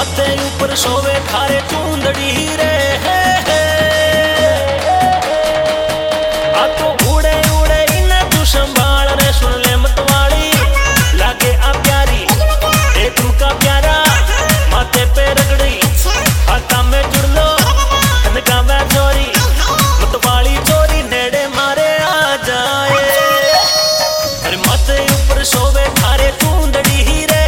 माथे ऊपर सोवे थारे चूंदड़ी रे आ तो उड़े उड़े इन्हें तू संभाल रे सुन ले मतवाली लागे आ प्यारी ए तुमका प्यारा माथे पे रगड़ी हाथा में जुड़ लो कनका में चोरी मतवाली चोरी नेड़े मारे आ जाए अरे माथे ऊपर सोवे थारे चूंदड़ी रे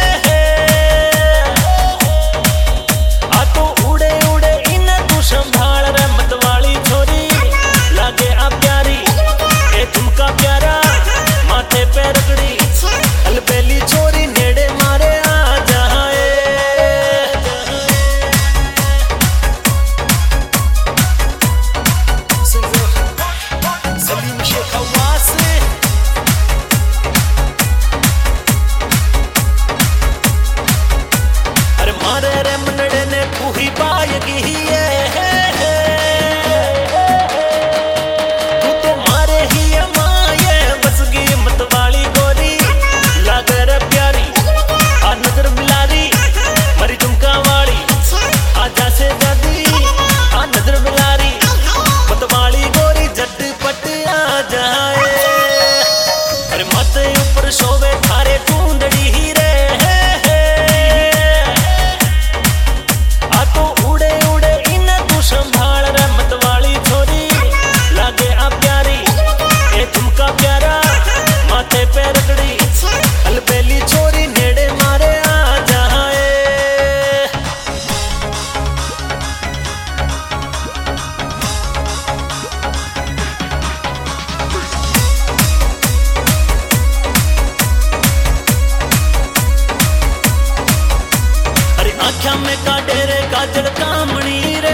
संभाल रे मतवाली छोरी लागे आ प्यारी ए तुमका प्यारा माथे पे रगड़ी अलबेली छोरी नेड़े मारे आ जाए सलीम शेख हवास अरे मारे रे मनड़े ने तू ही पाएगी है सोवे थारे चूंदड़ी रे आ तो उड़े उड़े इन्हें तू संभाल रे मतवाली छोरी लागे आ प्यारी ए तुमका प्यारा माथे पे रगड़ी अलबेली छोरी नेड़े मारे आ जाए आख्या में काटे रे काजल कामणी रे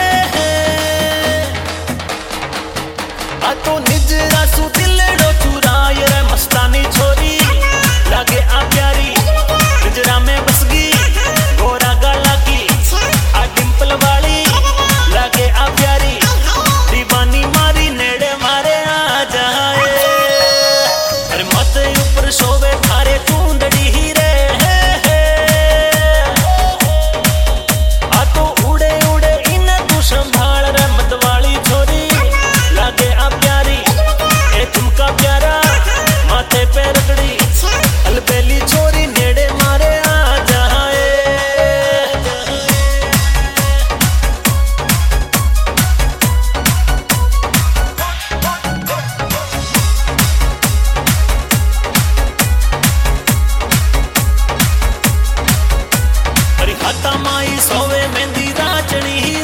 आ तो निजरा सु दिलड़ो चुराए रे मस्तानी छोरी लागे आ प्यारी निजरा में बसगी गोरा गाला की आ डिंपल वाली लागे आ प्यारी दीवानी मारी नेड़े मारे आ जाए अरे माथे ऊपर सोवे थारे चूंदड़ी रे संभाल रे मतवाली छोरी लागे आ प्यारी ए तुमका प्यारा माथे पे रगड़ी अलबेली छोरी नेड़े मारे आ जाए अरे हाथा माई सोवे मेहंदी राचनी